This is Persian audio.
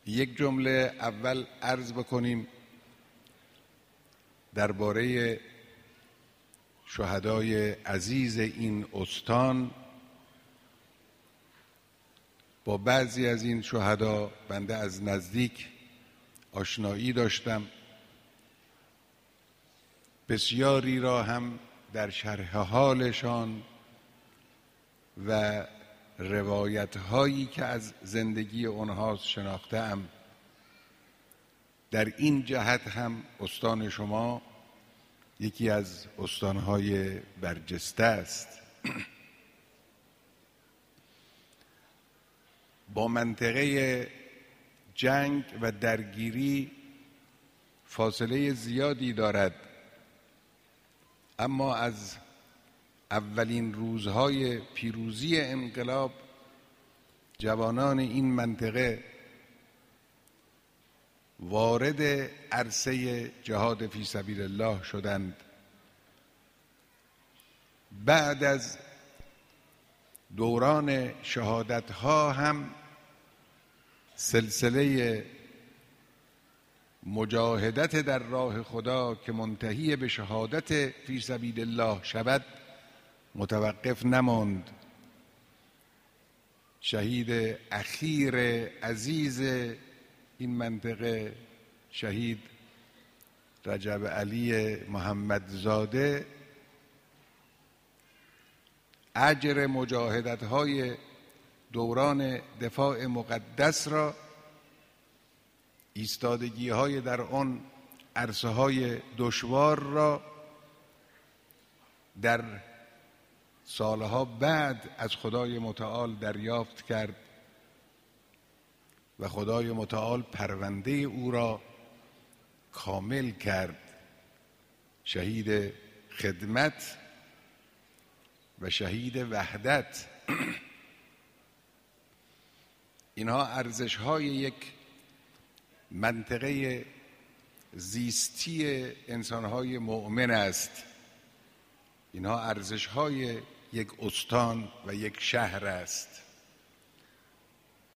یک جمله اول عرض بکنیم درباره شهدای عزیز این استان. با بعضی از این شهدا بنده از نزدیک آشنایی داشتم، بسیاری را هم در شرح حالشان و روایت هایی که از زندگی اونها شناختم. در این جهت هم استان شما یکی از استانهای برجسته است. با منطقه جنگ و درگیری فاصله زیادی دارد، اما از اولین روزهای پیروزی انقلاب جوانان این منطقه وارد عرصه جهاد فی سبیل الله شدند. بعد از دوران شهادت‌ها هم سلسله مجاهدت در راه خدا که منتهی به شهادت فی سبیل الله شود متوقف نماند. شهید اخیر عزیز این منطقه، شهید رجب علی محمدزاده، اجر مجاهدت‌های دوران دفاع مقدس را، ایستادگی‌های در آن عرصه‌های دشوار را در سالها بعد از خدای متعال دریافت کرد و خدای متعال پرونده او را کامل کرد. شهید خدمت و شهید وحدت، اینها ارزش‌های یک منطقه زیستی انسان‌های مؤمن است. اینها ارزش‌های یک استان و یک شهر است.